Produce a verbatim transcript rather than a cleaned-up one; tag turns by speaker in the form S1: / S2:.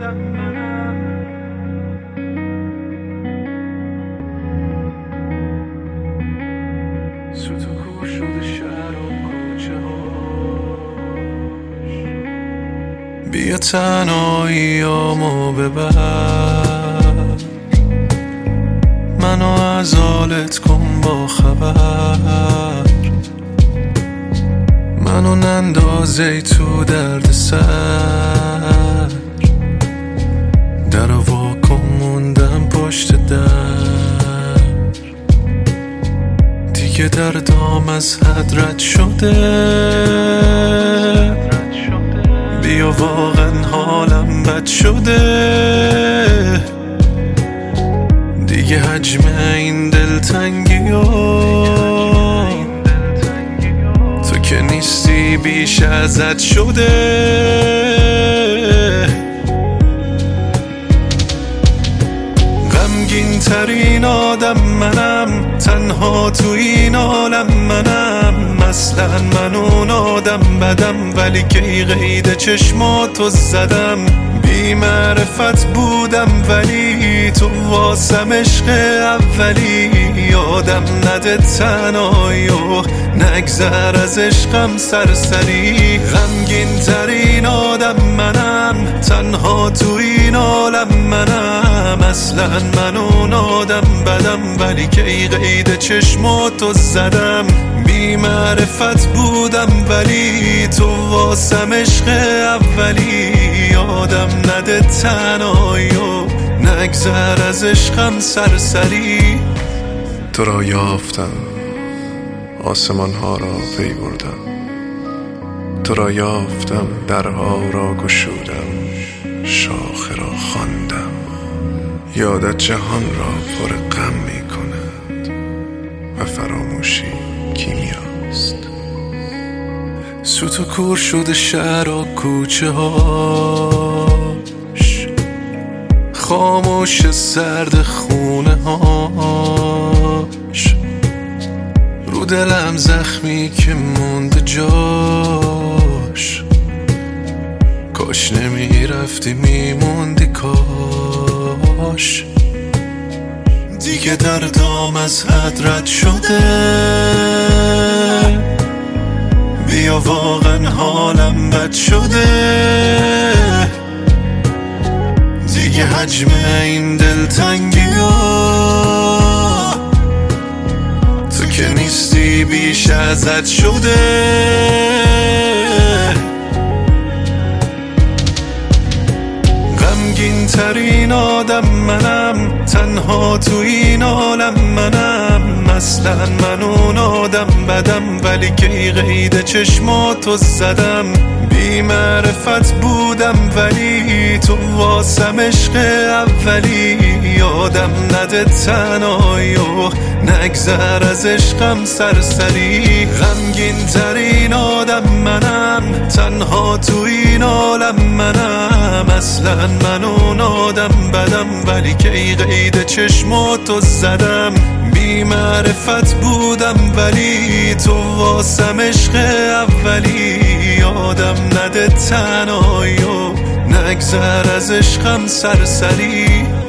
S1: سوت و کور شده شهر و کوچه هاش. بیا تنهاییامو ببر، منو از حالت کن با خبر، منو نندازی تو درد سر، در واکن موندم پشت در، دیگه دردام از حد رد شده، بیا واقعا حالم بد شده، دیگه حجم این دلتنگی ها تو که نیستی بیش ازت شده. غمگین ترین آدم منم، تنها تو این عالم منم، اصلا من اون آدم بدم، ولی کی قید چشماتو زدم، بی معرفت بودم ولی تو واسم عشق اولی، یادم نده تنهایی و نگذر از عشقم سرسری. غمگین ترین آدم منم، تنها تو این عالم منم، اصلا من اون آدم بدم، ولی کی قید چشماتو زدم، بی معرفت بودم ولی تو واسم عشق اولی، یادم نده تنهایی و نگذر از عشقم سرسری.
S2: تو را یافتم، آسمان ها را پی بردم، تو را یافتم، درها را گشودم، شاخه را خواندم، یادت جهان را پر غم می کند و فراموشی کیمیاست.
S1: سوت و کور شده شهر و کوچه هاش، خاموش سرد خونه هاش، رو دلم زخمی که مونده جاش، کاش نمی رفتی میموندی کاش، دیگه دردام از حد رد شده، بیا واقعا حالم بد شده، دیگه حجم این دلتنگی ها تو که نیستی بیش ازت شده. غمگین ترین آدم منم، تنها تو این عالم منم، اصلا من اون آدم بدم، ولی کی قید چشماتو زدم، بی معرفت بودم ولی تو واسم عشق اولی، یادم نده تنهایی و نگذر از عشقم سرسری. غمگین ترین آدم منم، تنها تو این عالم منم، اصلا من اون آدم بدم، ولی کی قید چشماتو زدم، بی معرفت بودم ولی تو واسم عشق اولی، یادم نده تنهایی و نگذر از عشقم سرسری.